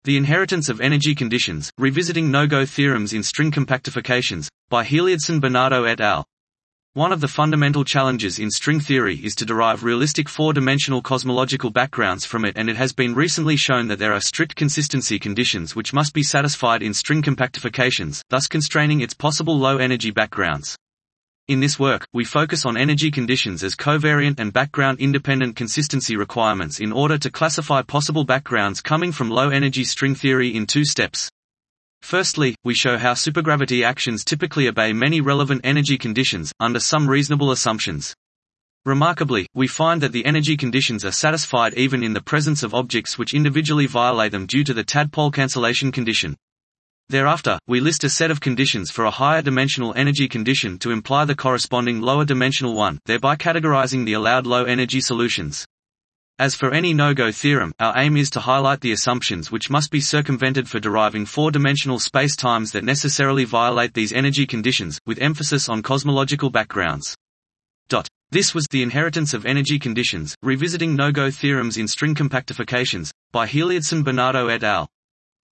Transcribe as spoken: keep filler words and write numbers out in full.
The Inheritance of Energy Conditions, Revisiting No-Go Theorems in String Compactifications, by Heliodson Bernardo et al. One of the fundamental challenges in string theory is to derive realistic four-dimensional cosmological backgrounds from it, and it has been recently shown that there are strict consistency conditions which must be satisfied in string compactifications, thus constraining its possible low-energy backgrounds. In this work, we focus on energy conditions as covariant and background-independent consistency requirements in order to classify possible backgrounds coming from low-energy string theory in two steps. Firstly, we show how supergravity actions typically obey many relevant energy conditions, under some reasonable assumptions. Remarkably, we find that the energy conditions are satisfied even in the presence of objects which individually violate them due to the tadpole cancellation condition. Thereafter, we list a set of conditions for a higher dimensional energy condition to imply the corresponding lower dimensional one, thereby categorizing the allowed low-energy solutions. As for any no-go theorem, our aim is to highlight the assumptions which must be circumvented for deriving four-dimensional spacetimes that necessarily violate these energy conditions, with emphasis on cosmological backgrounds. This was The Inheritance of Energy Conditions, Revisiting No-Go Theorems in String Compactifications, by Heliodson Bernardo et al.